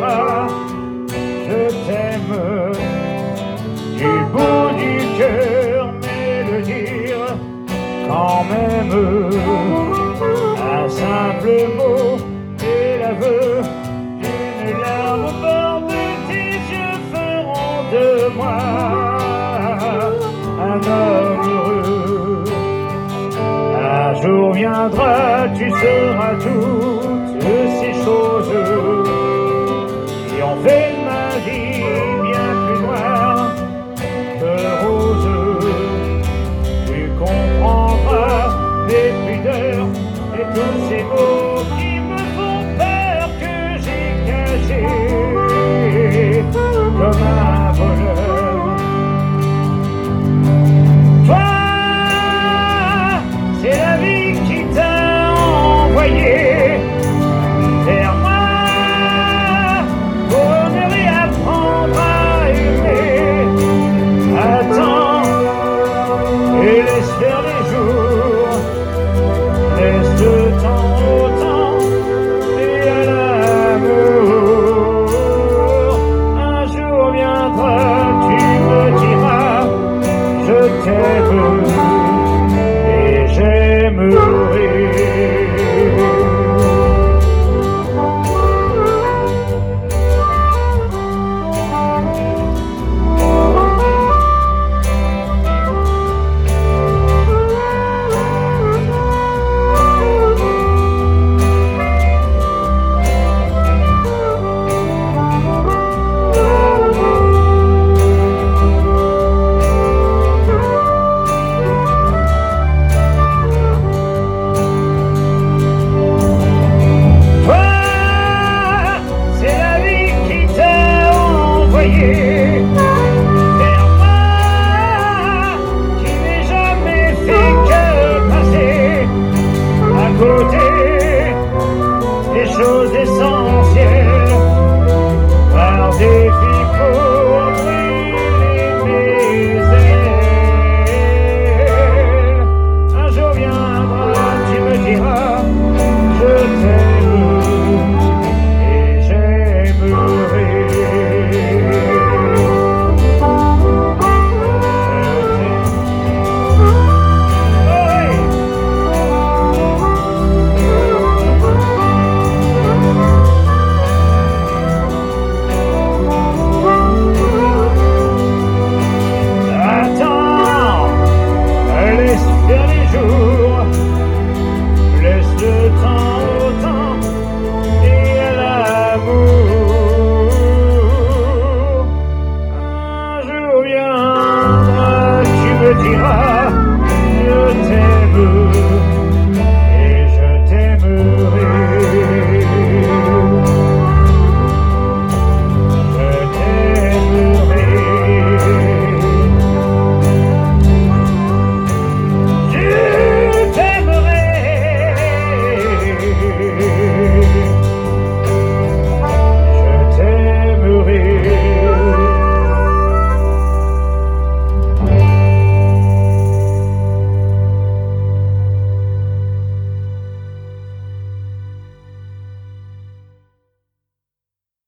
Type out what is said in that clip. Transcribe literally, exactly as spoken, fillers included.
moi, je t'aime du bout du cœur, mais le dire quand même, un simple mot et l'aveu d'une larme au bord de tes yeux feront de moi un homme heureux. Un jour viendra, tu sauras toutes ces choses qui ont fait